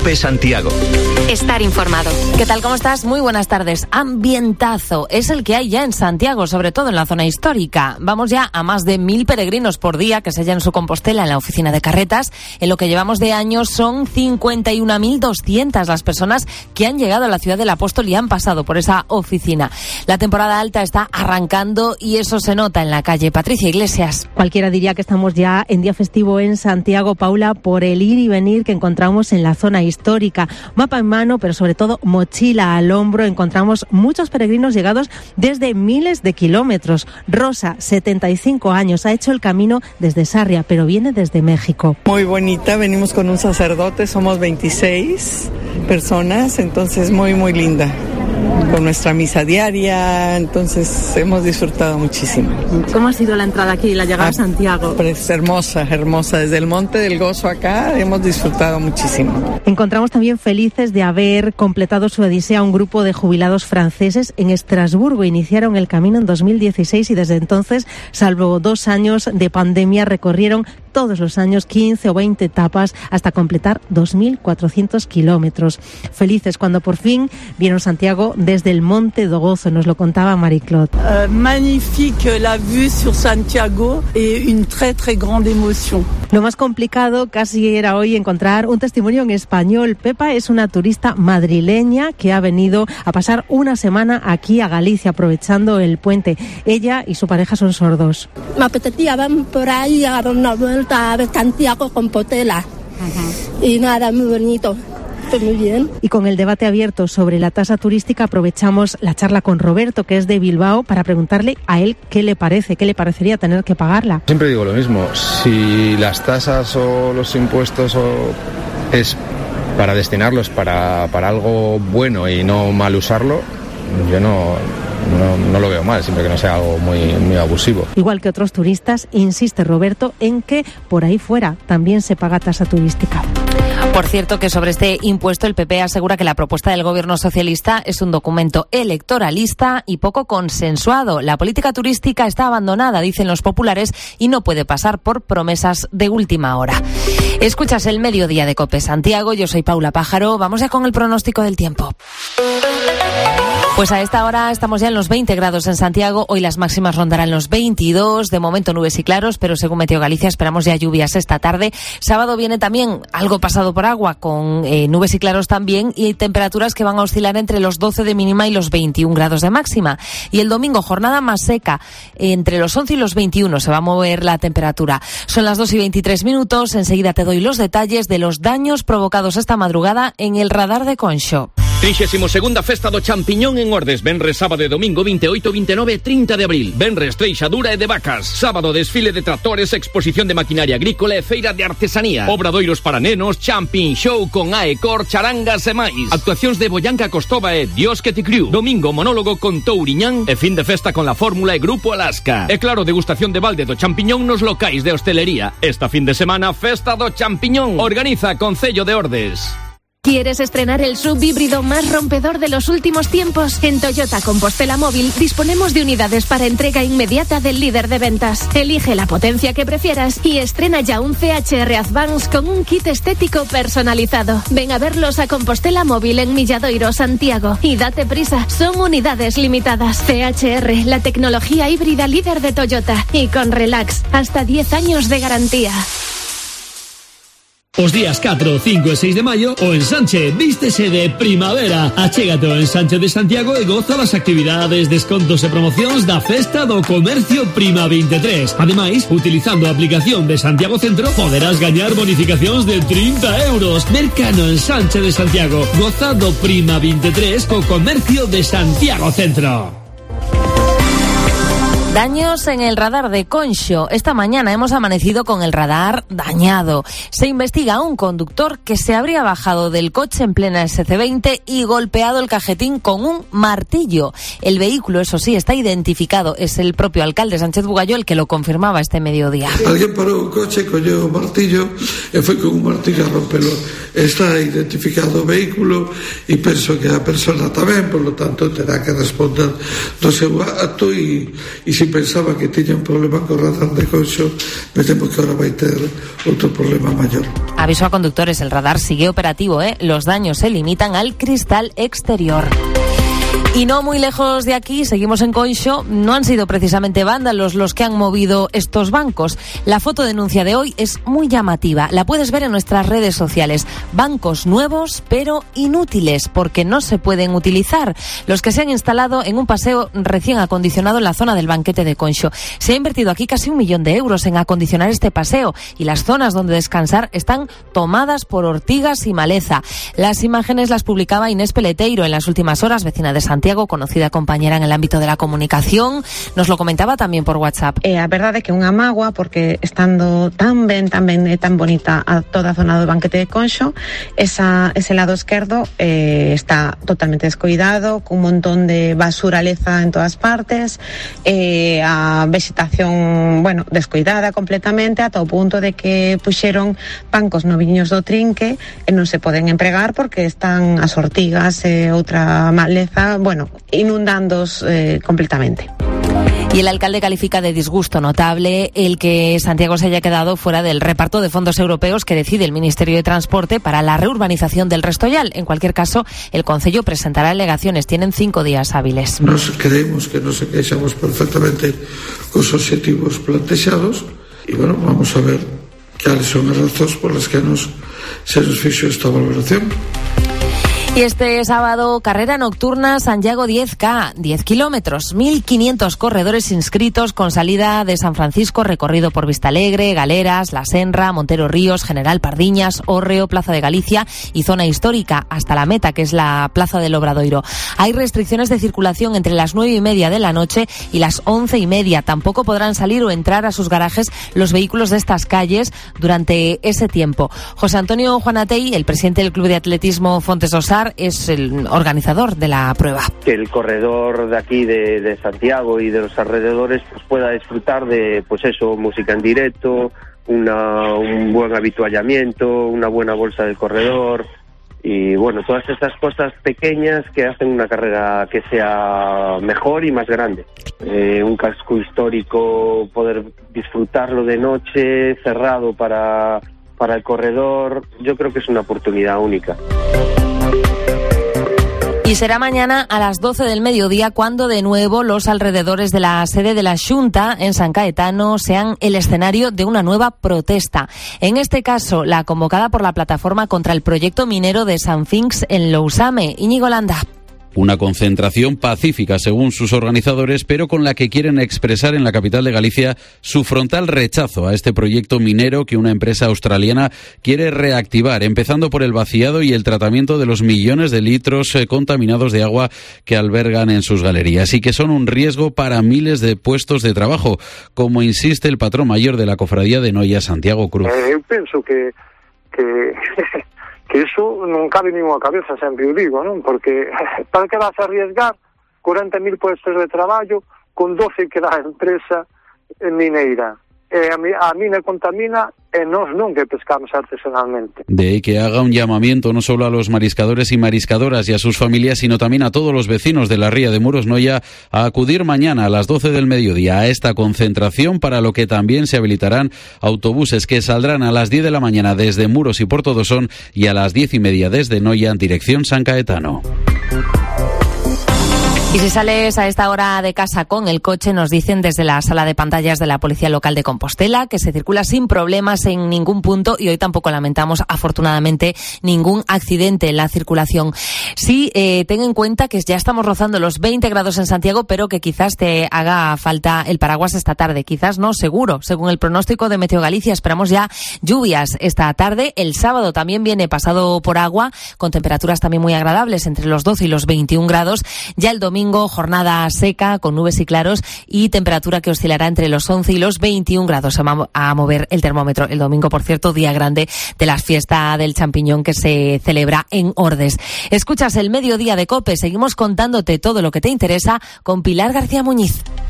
COPE Santiago. Estar informado. ¿Qué tal? ¿Cómo estás? Muy buenas tardes. Ambientazo es el que hay ya en Santiago, sobre todo en la zona histórica. Vamos ya a más de 1.000 peregrinos por día que sellan su Compostela en la oficina de carretas. En lo que llevamos de año son 51.200 las personas que han llegado a la ciudad del Apóstol y han pasado por esa oficina. La temporada alta está arrancando y eso se nota en la calle. Patricia Iglesias. Cualquiera diría que estamos ya en día festivo en Santiago, Paula, por el ir y venir que encontramos en la zona histórica. Mapa en mano, pero sobre todo mochila al hombro, encontramos muchos peregrinos llegados desde miles de kilómetros. Rosa, 75 años, ha hecho el camino desde Sarria, pero viene desde México. Muy bonita, venimos con un sacerdote, somos 26 personas, entonces muy linda. Con nuestra misa diaria, entonces hemos disfrutado muchísimo. ¿Cómo ha sido la entrada aquí, la llegada a Santiago? Pues hermosa, desde el Monte del Gozo acá hemos disfrutado muchísimo. Encontramos también felices de haber completado su odisea un grupo de jubilados franceses en Estrasburgo. Iniciaron el camino en 2016 y desde entonces, salvo 2 años de pandemia, recorrieron todos los años 15 o 20 etapas hasta completar 2.400 kilómetros. Felices cuando por fin vieron Santiago desde el Monte do Gozo, nos lo contaba Marie-Claude. Magnifique la vue sur Santiago et une très grande émotion. Lo más complicado casi era hoy encontrar un testimonio en español. Pepa es una turista madrileña que ha venido a pasar una semana aquí a Galicia aprovechando el puente. Ella y su pareja son sordos. Me apetecía ver por ahí a dar una vuelta a ver Santiago Compostela. Y nada, muy bonito. Muy bien. Y con el debate abierto sobre la tasa turística aprovechamos la charla con Roberto, que es de Bilbao, para preguntarle a él qué le parecería tener que pagarla. Siempre digo lo mismo, si las tasas o los impuestos es para destinarlos para algo bueno y no mal usarlo, yo no lo veo mal, siempre que no sea algo muy abusivo. Igual que otros turistas, insiste Roberto en que por ahí fuera también se paga tasa turística. Por cierto, que sobre este impuesto el PP asegura que la propuesta del gobierno socialista es un documento electoralista y poco consensuado. La política turística está abandonada, dicen los populares, y no puede pasar por promesas de última hora. Escuchas el Mediodía de COPE Santiago, yo soy Paula Pájaro, vamos ya con el pronóstico del tiempo. Pues a esta hora estamos ya en los 20 grados en Santiago. Hoy las máximas rondarán los 22. De momento nubes y claros, pero según Meteo Galicia esperamos ya lluvias esta tarde. Sábado viene también algo pasado por agua, con nubes y claros también, y temperaturas que van a oscilar entre los 12 de mínima y los 21 grados de máxima. Y el domingo, jornada más seca, entre los 11 y los 21 se va a mover la temperatura. Son las 2:23. Enseguida te doy los detalles de los daños provocados esta madrugada en el radar de Conxo. 32ª Festa do Champiñón en Ordes. Venres, sábado e domingo 28, 29 e 30 de abril. Venres, treixadura e de vacas. Sábado, desfile de tractores, exposición de maquinaria agrícola e feira de artesanía. Obradoiros para nenos, Champin Show con Aecor, charangas e máis. Actuacións de Boyanca Costova e Dios que te criou. Domingo, monólogo con Touriñán e fin de festa con la Fórmula e Grupo Alaska. E claro, degustación de balde do champiñón nos locais de hostelería. Esta fin de semana, Festa do Champiñón. Organiza Concello de Ordes. ¿Quieres estrenar el SUV híbrido más rompedor de los últimos tiempos? En Toyota Compostela Móvil disponemos de unidades para entrega inmediata del líder de ventas. Elige la potencia que prefieras y estrena ya un CHR Advance con un kit estético personalizado. Ven a verlos a Compostela Móvil en Milladoiro, Santiago. Y date prisa, son unidades limitadas. CHR, la tecnología híbrida líder de Toyota. Y con Relax, hasta 10 años de garantía. Os días 4, 5 e 6 de maio o Ensanche vístese de primavera. Achégate ao Ensanche de Santiago e goza das actividades, descontos e promocións da Festa do Comercio Prima 23. Ademais, utilizando a aplicación de Santiago Centro, poderás gañar bonificacións de 30 euros. Mercano Ensanche de Santiago. Goza do Prima 23 co Comercio de Santiago Centro. Daños en el radar de Conxo. Esta mañana hemos amanecido con el radar dañado. Se investiga a un conductor que se habría bajado del coche en plena SC20 y golpeado el cajetín con un martillo. El vehículo, eso sí, está identificado. Es el propio alcalde Sánchez Bugallo el que lo confirmaba este mediodía. Alguien paró un coche, cogió un martillo e foi con un martillo a rompelo. Está identificado o vehículo e penso que a persona tamén, por lo tanto terá que responder do seu acto e se si pensaba que tiña un problema co radar de Conxo, me temo que ahora vai ter outro problema maior. Aviso a conductores, el radar sigue operativo, Los daños se limitan al cristal exterior. Y no muy lejos de aquí, seguimos en Conxo, no han sido precisamente vándalos los que han movido estos bancos. La fotodenuncia de hoy es muy llamativa, la puedes ver en nuestras redes sociales. Bancos nuevos, pero inútiles, porque no se pueden utilizar. Los que se han instalado en un paseo recién acondicionado en la zona del Banquete de Conxo. Se ha invertido aquí casi 1 millón de euros en acondicionar este paseo y las zonas donde descansar están tomadas por ortigas y maleza. Las imágenes las publicaba Inés Peleteiro en las últimas horas, vecina de Santiago, conocida compañera en el ámbito de la comunicación, nos lo comentaba también por WhatsApp. A verdade é que unha mágoa, porque estando tan ben e tan bonita a toda a zona do Banquete de Conxo, ese lado esquerdo está totalmente descuidado, cun montón de basuraleza en todas partes, a vegetación, descuidada completamente, ata o punto de que puxeron bancos noviños do trinque e non se poden empregar porque están as ortigas e outra maleza, inundandos completamente. Y el alcalde califica de disgusto notable el que Santiago se haya quedado fuera del reparto de fondos europeos que decide el Ministerio de Transporte para la reurbanización del Restollal. En cualquier caso, el Concello presentará alegaciones. Tienen 5 días hábiles. Nos creemos que nos encaixamos perfectamente cos objetivos plantexados e, vamos a ver cales son as razóns por las que se nos fixo esta valoración. Y este sábado, carrera nocturna Santiago 10K, 10 kilómetros, 1.500 corredores inscritos con salida de San Francisco, recorrido por Vistalegre, Galeras, La Senra, Montero Ríos, General Pardiñas, Hórreo, Plaza de Galicia y zona histórica hasta la meta, que es la Plaza del Obradoiro. Hay restricciones de circulación entre las 9:30 de la noche y las 11:30. Tampoco podrán salir o entrar a sus garajes los vehículos de estas calles durante ese tiempo. José Antonio Juanatey, el presidente del Club de Atletismo Fontes Osar, es el organizador de la prueba. Que el corredor de aquí de Santiago y de los alrededores pueda disfrutar de música en directo, un buen habituallamiento, una buena bolsa del corredor y todas estas cosas pequeñas que hacen una carrera que sea mejor y más grande. Un casco histórico, poder disfrutarlo de noche, cerrado para el corredor, yo creo que es una oportunidad única. Y será mañana a las 12 del mediodía cuando de nuevo los alrededores de la sede de la Xunta en San Caetano sean el escenario de una nueva protesta. En este caso, la convocada por la plataforma contra el proyecto minero de San Finx en Lousame. Íñigo Landa. Una concentración pacífica, según sus organizadores, pero con la que quieren expresar en la capital de Galicia su frontal rechazo a este proyecto minero que una empresa australiana quiere reactivar, empezando por el vaciado y el tratamiento de los millones de litros contaminados de agua que albergan en sus galerías y que son un riesgo para miles de puestos de trabajo, como insiste el patrón mayor de la Cofradía de Noia, Santiago Cruz. Eu penso que iso non cabe nin unha cabeza, sempre o digo, non? Porque para que vas a arriesgar 40.000 puestos de traballo con 12 que dá a empresa mineira. A mina contamina e nós non que pescamos artesanalmente. De ahí que haga un llamamiento no solo a los mariscadores y mariscadoras y a sus familias, sino también a todos los vecinos de la ría de Muros Noia a acudir mañana a las 12 del mediodía a esta concentración, para lo que también se habilitarán autobuses que saldrán a las 10 de la mañana desde Muros y Porto Dosón y a las 10:30 desde Noia en dirección San Caetano. Y si sales a esta hora de casa con el coche, nos dicen desde la sala de pantallas de la Policía Local de Compostela que se circula sin problemas en ningún punto y hoy tampoco lamentamos, afortunadamente, ningún accidente en la circulación. Sí, ten en cuenta que ya estamos rozando los 20 grados en Santiago, pero que quizás te haga falta el paraguas esta tarde. Quizás no, seguro. Según el pronóstico de Meteo Galicia, esperamos ya lluvias esta tarde. El sábado también viene pasado por agua, con temperaturas también muy agradables, entre los 12 y los 21 grados. Ya el domingo, jornada seca, con nubes y claros, y temperatura que oscilará entre los 11 y los 21 grados. Se va a mover el termómetro. El domingo, por cierto, día grande de la fiesta del champiñón que se celebra en Ordes. Escuchas el Mediodía de COPE. Seguimos contándote todo lo que te interesa con Pilar García Muñiz.